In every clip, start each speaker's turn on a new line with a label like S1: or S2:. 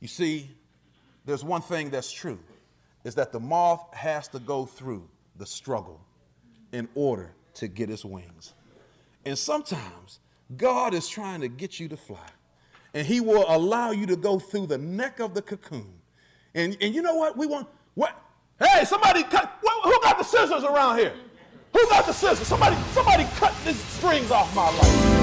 S1: You see, there's one thing that's true, is that the moth has to go through the struggle in order to get its wings. And sometimes God is trying to get you to fly, and he will allow you to go through the neck of the cocoon. And you know what? Hey, somebody cut. Who got the scissors around here? Who got the scissors? Somebody cut these strings off my life.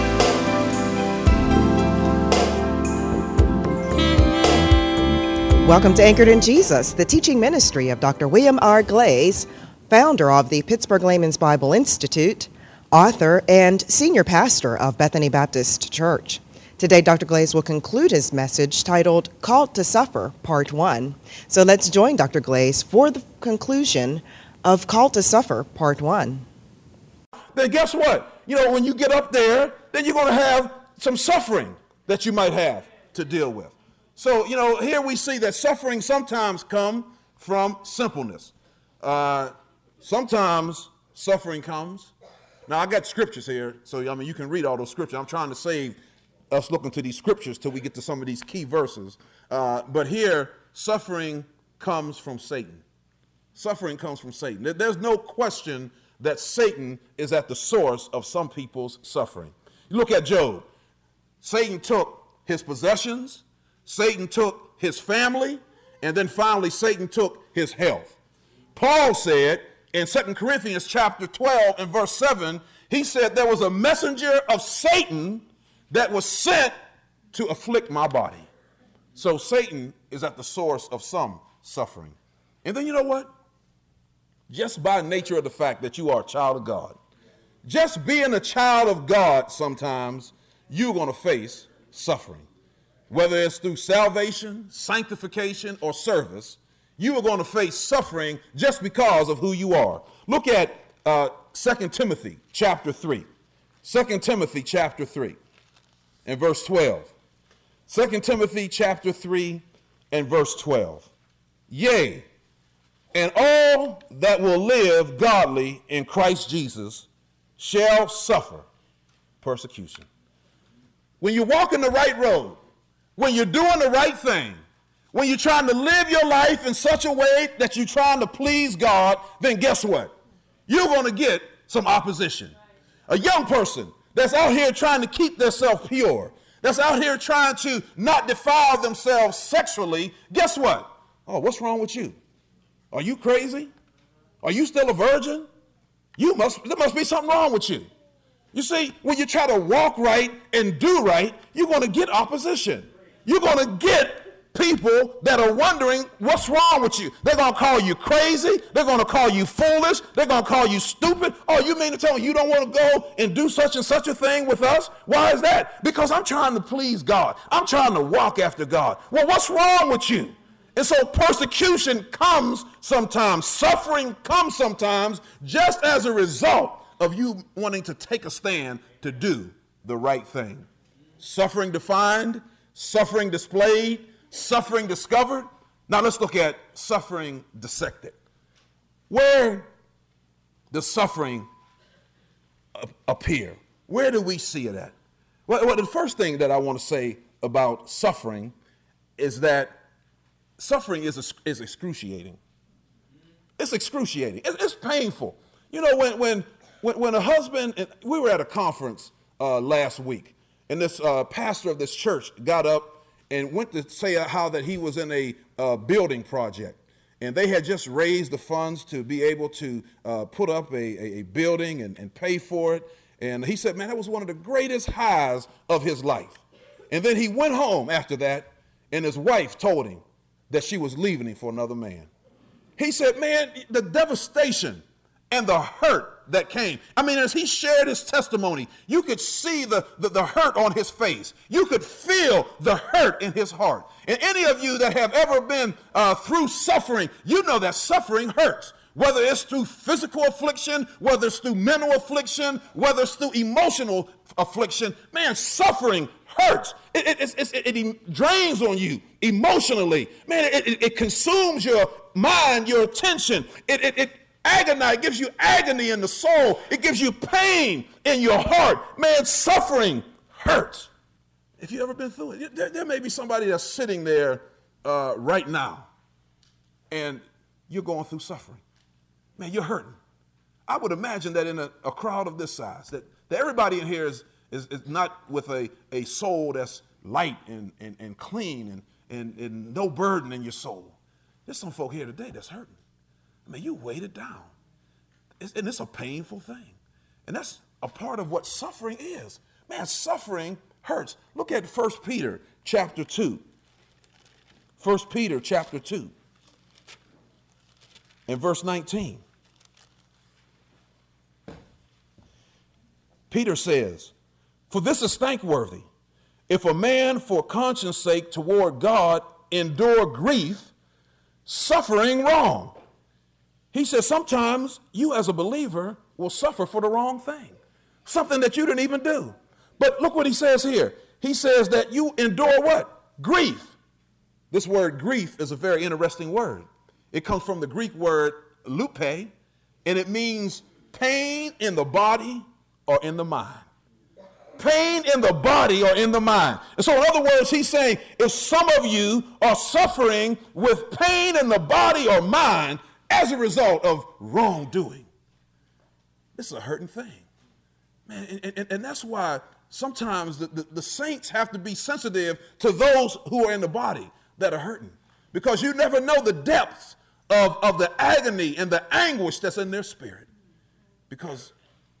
S2: Welcome to Anchored in Jesus, the teaching ministry of Dr. William R. Glaze, founder of the Pittsburgh Layman's Bible Institute, author, and senior pastor of Bethany Baptist Church. Today, Dr. Glaze will conclude his message titled Called to Suffer, Part 1. So let's join Dr. Glaze for the conclusion of Called to Suffer, Part 1.
S1: Then guess what? When you get up there, then you're going to have some suffering that you might have to deal with. So, here we see that suffering sometimes comes from simpleness. Sometimes suffering comes. Now, I got scriptures here, so, you can read all those scriptures. I'm trying to save us looking to these scriptures till we get to some of these key verses. But here, suffering comes from Satan. Suffering comes from Satan. There's no question that Satan is at the source of some people's suffering. You look at Job. Satan took his possessions. Satan took his family, and then finally Satan took his health. Paul said in 2 Corinthians chapter 12 and verse 7, he said there was a messenger of Satan that was sent to afflict my body. So Satan is at the source of some suffering. And then you know what? Just by nature of the fact that you are a child of God, just being a child of God, sometimes you're going to face suffering. Whether it's through salvation, sanctification, or service, you are going to face suffering just because of who you are. Look at 2 Timothy chapter 3. 2 Timothy chapter 3 and verse 12. 2 Timothy chapter 3 and verse 12. Yea, and all that will live godly in Christ Jesus shall suffer persecution. When you walk in the right road, when you're doing the right thing, when you're trying to live your life in such a way that you're trying to please God, then guess what? You're going to get some opposition. A young person that's out here trying to keep themselves pure, that's out here trying to not defile themselves sexually, guess what? Oh, what's wrong with you? Are you crazy? Are you still a virgin? There must be something wrong with you. You see, when you try to walk right and do right, you're going to get opposition. You're going to get people that are wondering what's wrong with you. They're going to call you crazy. They're going to call you foolish. They're going to call you stupid. Oh, you mean to tell me you don't want to go and do such and such a thing with us? Why is that? Because I'm trying to please God. I'm trying to walk after God. Well, what's wrong with you? And so persecution comes sometimes. Suffering comes sometimes just as a result of you wanting to take a stand to do the right thing. Suffering defined, suffering displayed, suffering discovered. Now let's look at suffering dissected. Where does suffering appear? Where do we see it at? Well, the first thing that I want to say about suffering is that suffering is excruciating. It's excruciating. It's painful. When a husband, we were at a conference last week, and this pastor of this church got up and went to say how that he was in a building project. And they had just raised the funds to be able to put up a building and pay for it. And he said, man, that was one of the greatest highs of his life. And then he went home after that, and his wife told him that she was leaving him for another man. He said, man, the devastation and the hurt that came. I mean, as he shared his testimony, you could see the hurt on his face. You could feel the hurt in his heart. And any of you that have ever been through suffering, you know that suffering hurts. Whether it's through physical affliction, whether it's through mental affliction, whether it's through emotional affliction, man, suffering hurts. It drains on you emotionally. Man, it consumes your mind, your attention. It gives you agony in the soul. It gives you pain in your heart. Man, suffering hurts. If you've ever been through it, there may be somebody that's sitting there right now, and you're going through suffering. Man, you're hurting. I would imagine that in a crowd of this size, that everybody in here is not with a soul that's light and clean and no burden in your soul. There's some folk here today that's hurting. I mean, you weighted down. And it's a painful thing. And that's a part of what suffering is. Man, suffering hurts. Look at 1 Peter chapter 2. 1 Peter chapter 2 and verse 19. Peter says, "For this is thankworthy, if a man for conscience sake toward God endure grief, suffering wrong." He says sometimes you as a believer will suffer for the wrong thing, something that you didn't even do. But look what he says here. He says that you endure what? Grief. This word grief is a very interesting word. It comes from the Greek word lupe, and it means pain in the body or in the mind. Pain in the body or in the mind. And so in other words, he's saying if some of you are suffering with pain in the body or mind as a result of wrongdoing, this is a hurting thing. Man, and that's why sometimes the saints have to be sensitive to those who are in the body that are hurting, because you never know the depths of the agony and the anguish that's in their spirit, because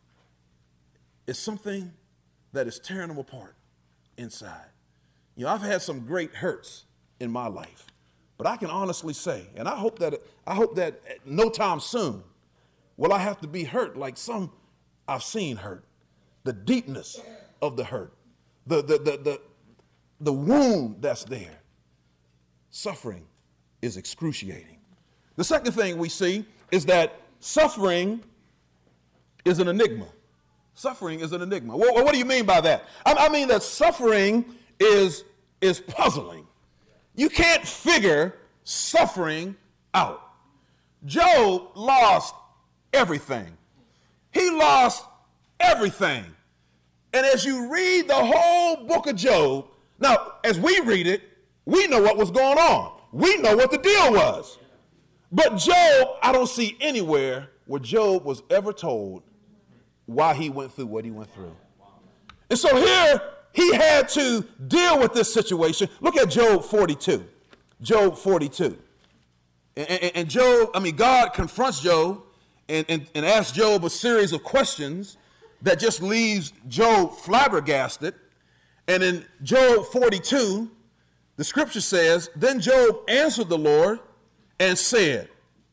S1: it's something that is tearing them apart inside. You know, I've had some great hurts in my life, but I can honestly say, and I hope that no time soon will I have to be hurt like some I've seen hurt. The deepness of the hurt, the wound that's there. Suffering is excruciating. The second thing we see is that suffering is an enigma. Suffering is an enigma. What do you mean by that? I mean that suffering is puzzling. You can't figure suffering out. Job lost everything. He lost everything. And as you read the whole book of Job, now, as we read it, we know what was going on. We know what the deal was. But Job, I don't see anywhere where Job was ever told why he went through what he went through. And so here, he had to deal with this situation. Look at Job 42. Job 42. And Job, God confronts Job and asks Job a series of questions that just leaves Job flabbergasted. And in Job 42, the scripture says, "Then Job answered the Lord and said,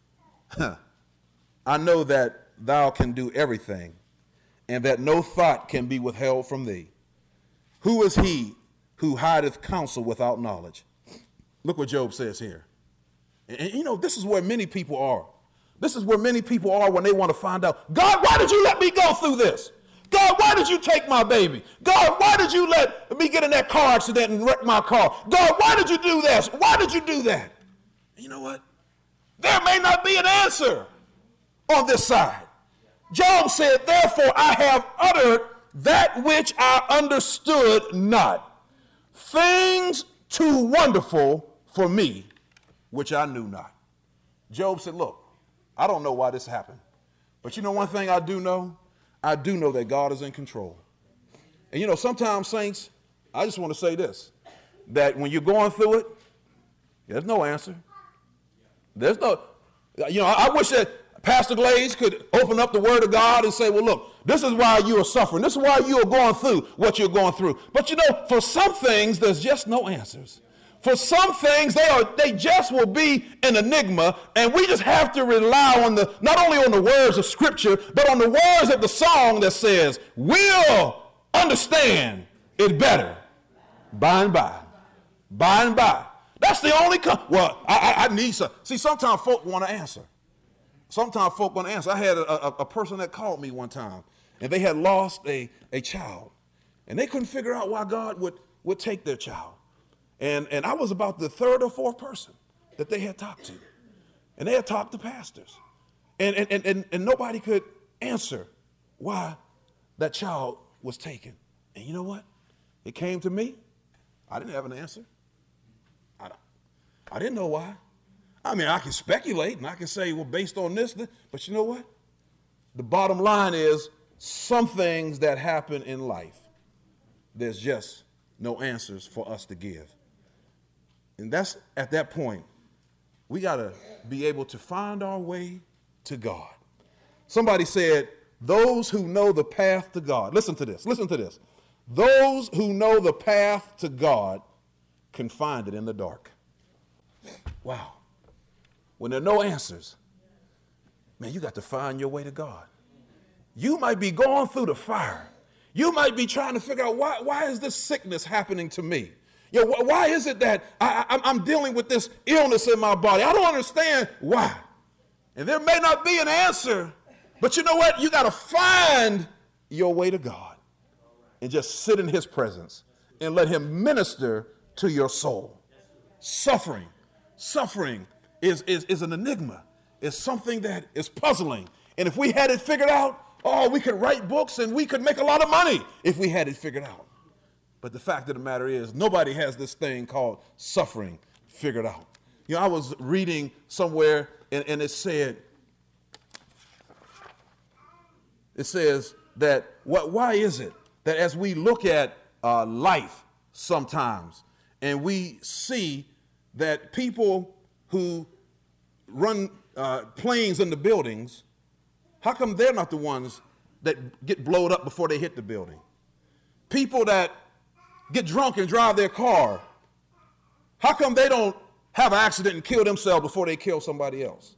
S1: I know that thou can do everything, and that no thought can be withheld from thee. Who is he who hideth counsel without knowledge?" Look what Job says here. And you know, this is where many people are. This is where many people are when they want to find out, God, why did you let me go through this? God, why did you take my baby? God, why did you let me get in that car accident and wreck my car? God, why did you do this? Why did you do that? And you know what? There may not be an answer on this side. Job said, therefore I have uttered that which I understood not, things too wonderful for me, which I knew not. Job said, look, I don't know why this happened, but you know one thing I do know? I do know that God is in control. And you know, sometimes, saints, I just want to say this, that when you're going through it, there's no answer. There's no, you know, I wish that Pastor Glaze could open up the Word of God and say, well, look, this is why you are suffering. This is why you are going through what you're going through. But you know, for some things, there's just no answers. For some things, they just will be an enigma, and we just have to rely on not only on the words of Scripture, but on the words of the song that says, we'll understand it better by and by. By and by. That's the only, I need some. See, sometimes folk want to answer. Sometimes folk want to answer. I had a person that called me one time, and they had lost a child, and they couldn't figure out why God would take their child. And I was about the third or fourth person that they had talked to. And they had talked to pastors. And nobody could answer why that child was taken. And you know what? It came to me, I didn't have an answer. I didn't know why. I mean, I can speculate and I can say, well, based on this, but you know what? The bottom line is some things that happen in life, there's just no answers for us to give. And that's at that point, we got to be able to find our way to God. Somebody said, those who know the path to God, listen to this. Those who know the path to God can find it in the dark. Wow. When there are no answers, man, you got to find your way to God. You might be going through the fire. You might be trying to figure out why is this sickness happening to me? Why is it that I'm dealing with this illness in my body? I don't understand why. And there may not be an answer, but you know what? You got to find your way to God and just sit in his presence and let him minister to your soul. Suffering is an enigma. It's something that is puzzling. And if we had it figured out, we could write books and we could make a lot of money if we had it figured out. But the fact of the matter is, nobody has this thing called suffering figured out. I was reading somewhere and it says that why is it that as we look at life sometimes and we see that people who run planes in the buildings, how come they're not the ones that get blown up before they hit the building? People that get drunk and drive their car, how come they don't have an accident and kill themselves before they kill somebody else?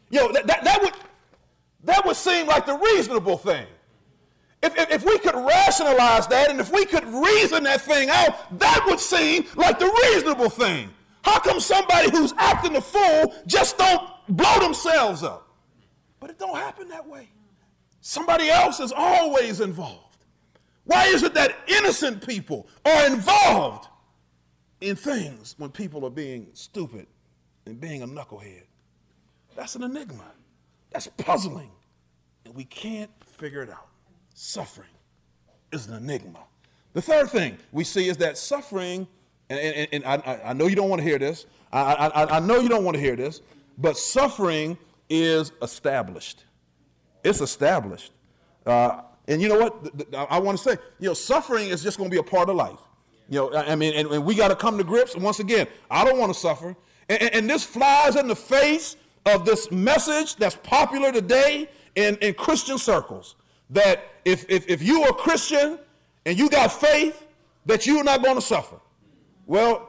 S1: That would seem like the reasonable thing. If we could rationalize that and if we could reason that thing out, that would seem like the reasonable thing. How come somebody who's acting a fool just don't blow themselves up? But it don't happen that way. Somebody else is always involved. Why is it that innocent people are involved in things when people are being stupid and being a knucklehead? That's an enigma. That's puzzling. And we can't figure it out. Suffering is an enigma. The third thing we see is that suffering, and I know you don't want to hear this. I know you don't want to hear this, but suffering is established. It's established. And you know what? I want to say, suffering is just going to be a part of life. And we got to come to grips. And once again, I don't want to suffer. And this flies in the face of this message that's popular today in Christian circles, that if you are a Christian and you got faith, that you're not going to suffer. Well,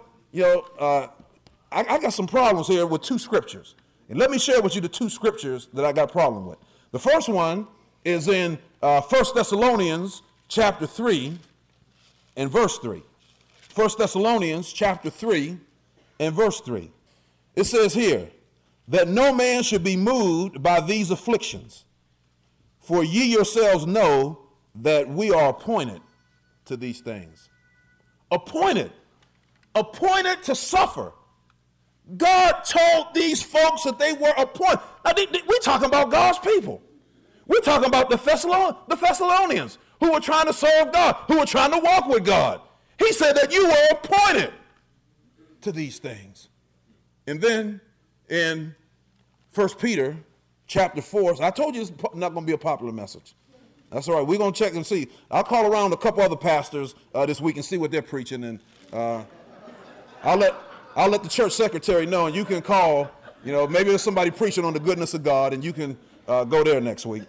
S1: I got some problems here with two scriptures. And let me share with you the two scriptures that I got a problem with. The first one is in 1 Thessalonians chapter 3 and verse 3. 1 Thessalonians chapter 3 and verse 3. It says here, that no man should be moved by these afflictions, for ye yourselves know that we are appointed to these things. Appointed to suffer. God told these folks that they were appointed. Now, we're talking about God's people. We're talking about the Thessalonians who were trying to serve God, who were trying to walk with God. He said that you were appointed to these things. And then in 1 Peter chapter 4, so I told you it's not going to be a popular message. That's all right. We're going to check and see. I'll call around a couple other pastors this week and see what they're preaching. And I'll let the church secretary know, and you can call. Maybe there's somebody preaching on the goodness of God, and you can go there next week.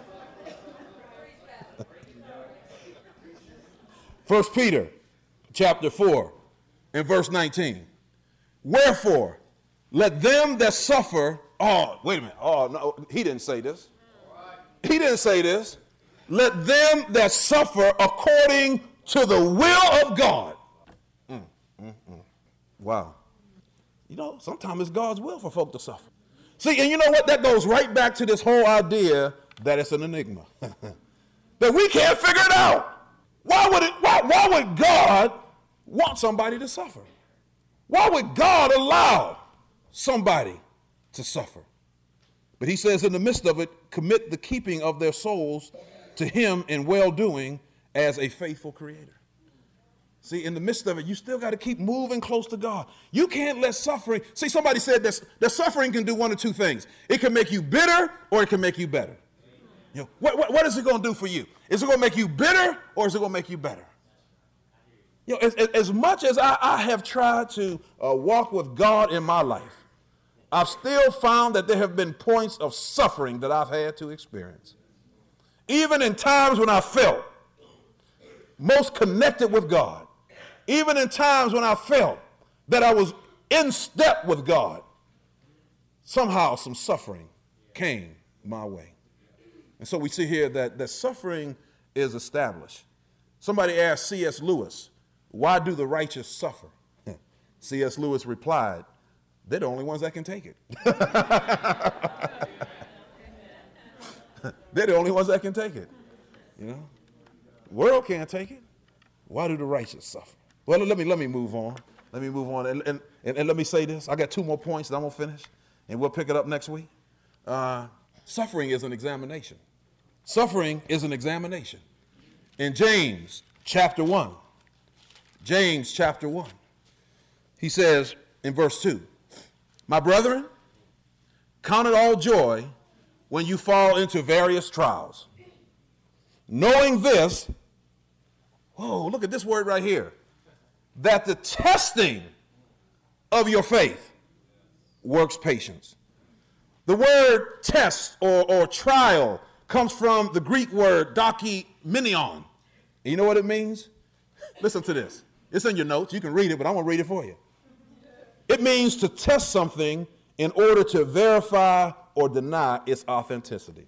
S1: 1 Peter chapter 4 and verse 19. Wherefore, let them that suffer, wait a minute. No, he didn't say this. He didn't say this. Let them that suffer according to the will of God. Wow. Sometimes it's God's will for folk to suffer. See, and you know what? That goes right back to this whole idea that it's an enigma. That we can't figure it out. Why would God want somebody to suffer? Why would God allow somebody to suffer? But he says in the midst of it, commit the keeping of their souls to him in well-doing as a faithful creator. See, in the midst of it, you still got to keep moving close to God. You can't let suffering. See, somebody said that suffering can do one of two things. It can make you bitter or it can make you better. You know, what is it going to do for you? Is it going to make you bitter or is it going to make you better? You know, as much as I have tried to walk with God in my life, I've still found that there have been points of suffering that I've had to experience. Even in times when I felt most connected with God, even in times when I felt that I was in step with God, somehow some suffering came my way. And so we see here that suffering is established. Somebody asked C.S. Lewis, why do the righteous suffer? C.S. Lewis replied, they're the only ones that can take it. They're the only ones that can take it. You know, the world can't take it. Why do the righteous suffer? Well, let me move on. Let me move on. And let me say this. I got 2 more points that I'm going to finish, and we'll pick it up next week. Suffering is an examination. Suffering is an examination. In James chapter 1, he says in verse 2, my brethren, count it all joy when you fall into various trials, knowing this, whoa, look at this word right here, that the testing of your faith works patience. The word test or trial comes from the Greek word dokimenion. And you know what it means? Listen to this. It's in your notes. You can read it, but I'm going to read it for you. It means to test something in order to verify or deny its authenticity.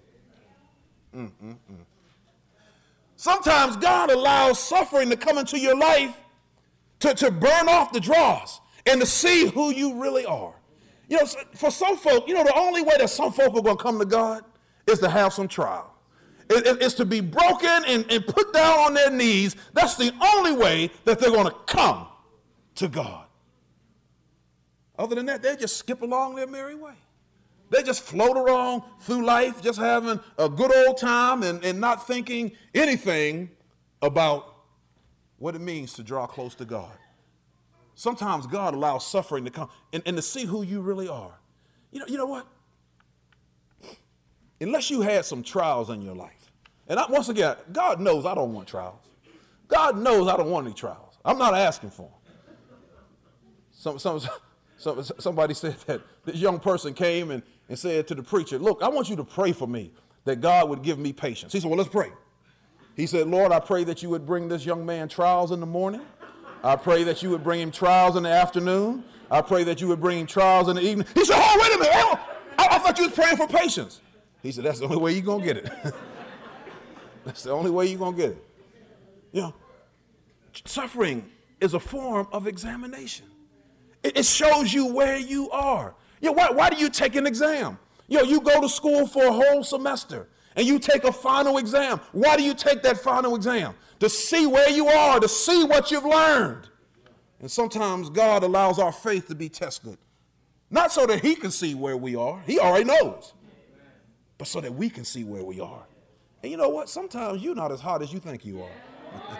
S1: Sometimes God allows suffering to come into your life to burn off the dross and to see who you really are. You know, for some folk, you know, the only way that some folk are going to come to God is to have some trial. It's to be broken and put down on their knees. That's the only way that they're going to come to God. Other than that, they just skip along their merry way. They just float along through life, just having a good old time and not thinking anything about what it means to draw close to God. Sometimes God allows suffering to come and to see who you really are. You know what? Unless you had some trials in your life, and once again, God knows I don't want trials. God knows I don't want any trials. I'm not asking for them. Somebody said that this young person came and said to the preacher, look, I want you to pray for me that God would give me patience. He said, well, let's pray. He said, Lord, I pray that you would bring this young man trials in the morning. I pray that you would bring him trials in the afternoon. I pray that you would bring him trials in the evening. He said, oh, wait a minute. Oh, I thought you was praying for patience. He said, that's the only way you're going to get it. That's the only way you're going to get it. You know, suffering is a form of examination. It shows you where you are. You know, why do you take an exam? You know, you go to school for a whole semester and you take a final exam. Why do you take that final exam? To see where you are, to see what you've learned. And sometimes God allows our faith to be tested. Not so that he can see where we are. He already knows. But so that we can see where we are. And you know what? Sometimes you're not as hot as you think you are.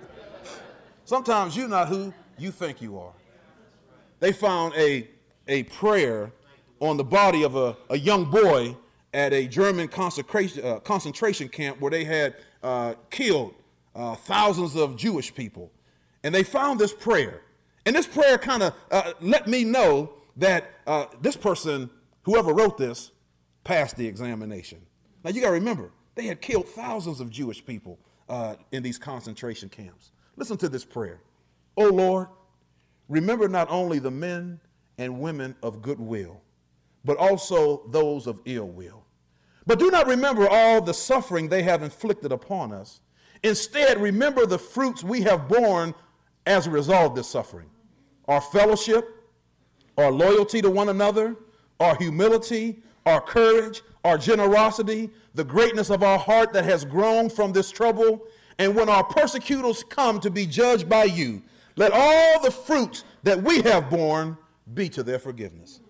S1: Sometimes you're not who you think you are. They found a prayer on the body of a young boy at a German concentration camp where they had killed thousands of Jewish people. And they found this prayer. And this prayer kind of let me know that this person, whoever wrote this, passed the examination. Now you got to remember, they had killed thousands of Jewish people in these concentration camps. Listen to this prayer. Oh Lord, remember not only the men and women of goodwill, but also those of ill will. But do not remember all the suffering they have inflicted upon us. Instead, remember the fruits we have borne as a result of this suffering. Our fellowship, our loyalty to one another, our humility, our courage, our generosity, the greatness of our heart that has grown from this trouble. And when our persecutors come to be judged by you, let all the fruits that we have borne be to their forgiveness.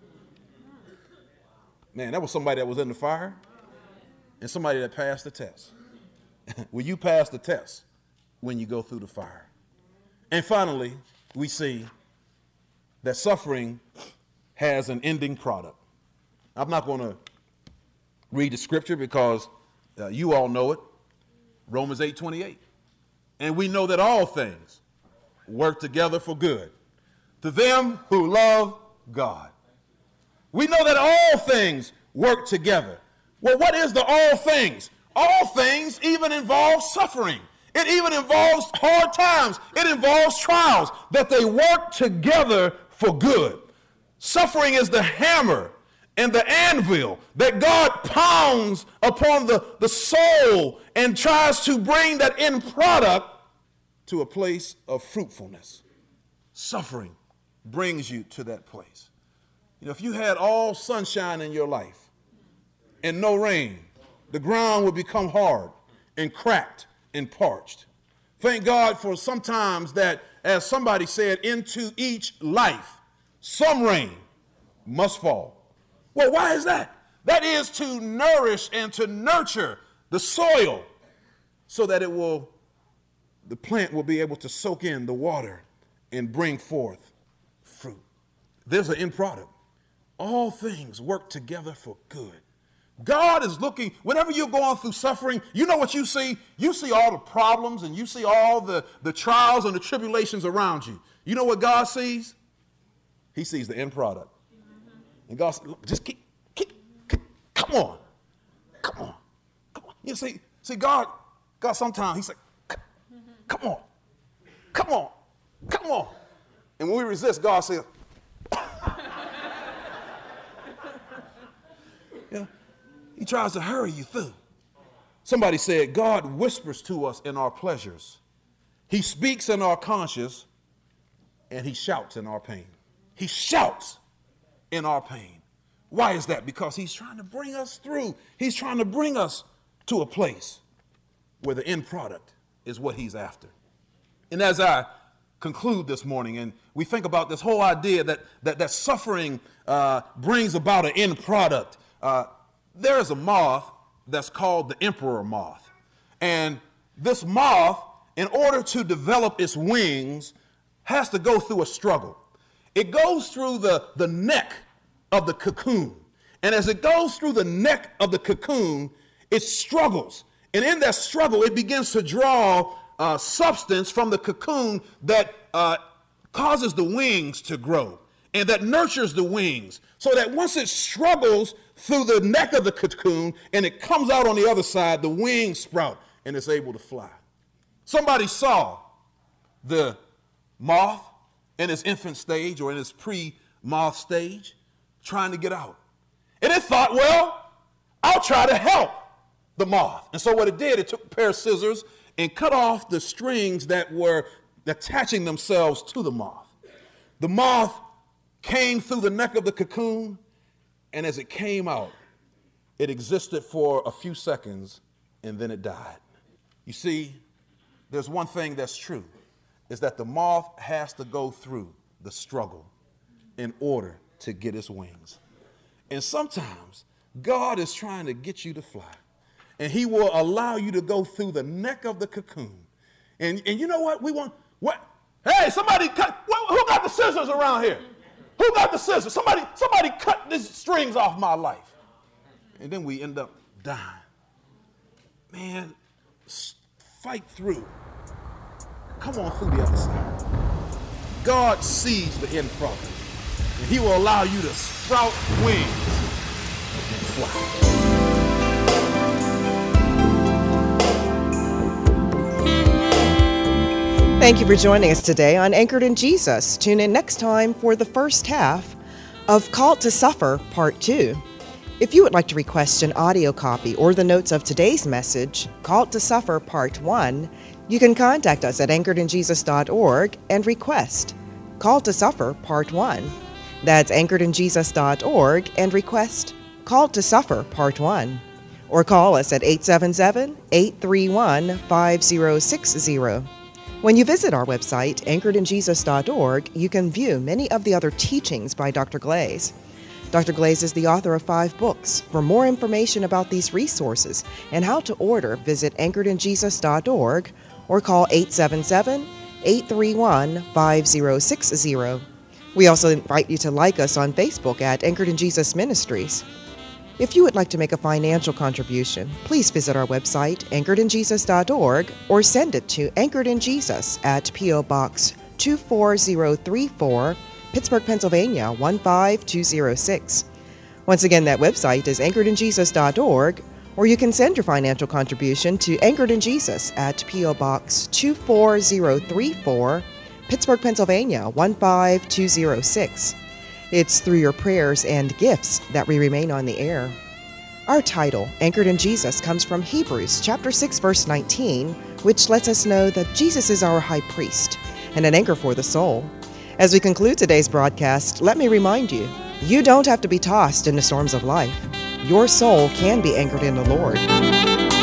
S1: Man, that was somebody that was in the fire and somebody that passed the test. Will you pass the test when you go through the fire? And finally, we see that suffering has an ending product. I'm not going to read the scripture because you all know it, Romans 8:28. And we know that all things work together for good to them who love God. We know that all things work together. Well, what is the all things? All things even involve suffering. It even involves hard times. It involves trials, that they work together for good. Suffering is the hammer and the anvil that God pounds upon the soul and tries to bring that end product to a place of fruitfulness. Suffering brings you to that place. You know, if you had all sunshine in your life and no rain, the ground would become hard and cracked and parched. Thank God for sometimes that, as somebody said, into each life, some rain must fall. Well, why is that? That is to nourish and to nurture the soil so that the plant will be able to soak in the water and bring forth fruit. There's an end product. All things work together for good. God is looking, whenever you're going through suffering, you know what you see? You see all the problems and you see all the trials and the tribulations around you. You know what God sees? He sees the end product. And God says, look, just keep, come on. You see, God sometimes, he said, come on. And when we resist, God says, he tries to hurry you through. Somebody said, God whispers to us in our pleasures. He speaks in our conscience, and he shouts in our pain. He shouts in our pain. Why is that? Because he's trying to bring us through. He's trying to bring us to a place where the end product is what he's after. And as I conclude this morning, and we think about this whole idea that suffering brings about an end product, there is a moth that's called the emperor moth. And this moth, in order to develop its wings, has to go through a struggle. It goes through the neck of the cocoon. And as it goes through the neck of the cocoon, it struggles. And in that struggle, it begins to draw substance from the cocoon that causes the wings to grow and that nurtures the wings, so that once it struggles through the neck of the cocoon and it comes out on the other side, the wings sprout and it's able to fly. Somebody saw the moth in its infant stage or in its pre-moth stage trying to get out. And it thought, well, I'll try to help the moth. And so what it did, it took a pair of scissors and cut off the strings that were attaching themselves to the moth. The moth came through the neck of the cocoon, and as it came out, it existed for a few seconds, and then it died. You see, there's one thing that's true, is that the moth has to go through the struggle in order to get its wings. And sometimes God is trying to get you to fly, and he will allow you to go through the neck of the cocoon. And you know what? Hey, somebody cut, who got the scissors around here? Who got the scissors? Somebody cut these strings off my life. And then we end up dying. Man, fight through. Come on through the other side. God sees the end product, and he will allow you to sprout wings and fly.
S2: Thank you for joining us today on Anchored in Jesus. Tune in next time for the first half of Called to Suffer, Part 2. If you would like to request an audio copy or the notes of today's message, Called to Suffer, Part 1, you can contact us at anchoredinjesus.org and request Called to Suffer, Part 1. That's anchoredinjesus.org and request Called to Suffer, Part 1. Or call us at 877-831-5060. When you visit our website, anchoredinjesus.org, you can view many of the other teachings by Dr. Glaze. Dr. Glaze is the author of 5 books. For more information about these resources and how to order, visit anchoredinjesus.org or call 831-5060. We also invite you to like us on Facebook at Anchored in Jesus Ministries. If you would like to make a financial contribution, please visit our website, anchoredinjesus.org, or send it to Anchored in Jesus at P.O. Box 24034, Pittsburgh, Pennsylvania 15206. Once again, that website is anchoredinjesus.org, or you can send your financial contribution to Anchored in Jesus at P.O. Box 24034, Pittsburgh, Pennsylvania 15206. It's through your prayers and gifts that we remain on the air. Our title, Anchored in Jesus, comes from Hebrews chapter 6, verse 19, which lets us know that Jesus is our high priest and an anchor for the soul. As we conclude today's broadcast, let me remind you, you don't have to be tossed in the storms of life. Your soul can be anchored in the Lord.